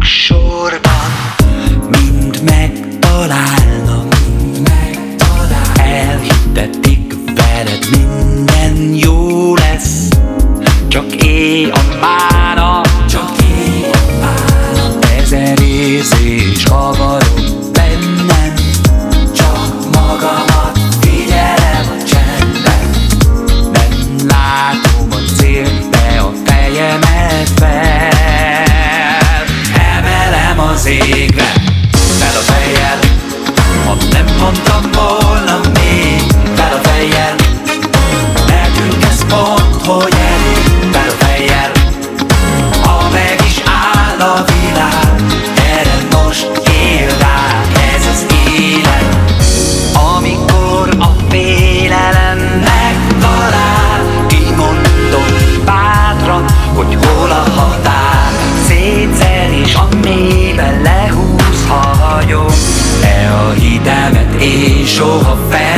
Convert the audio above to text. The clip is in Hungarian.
állok sorban, mind megtalálnak, elhittetik veled minden jó lesz. Csak éj a mána, ezer érzés kavarok bennem, csak magamat figyelem a csendben. Nem látom a célt, de a fejemet fel emelem az égre, fel a fejjel. Ha nem mondtam volna még, fel a fejjel. Nekünk ezt mondd, hogy elég, fel a fejjel. Ha meg is áll a világ, erre most él rá, ez az élet. Amikor a félelem megtalál, kimondom bátran, hogy hol a határ. Szétszer és a mélyben lehúz, ha hagyom, e a hitemet és soha fel.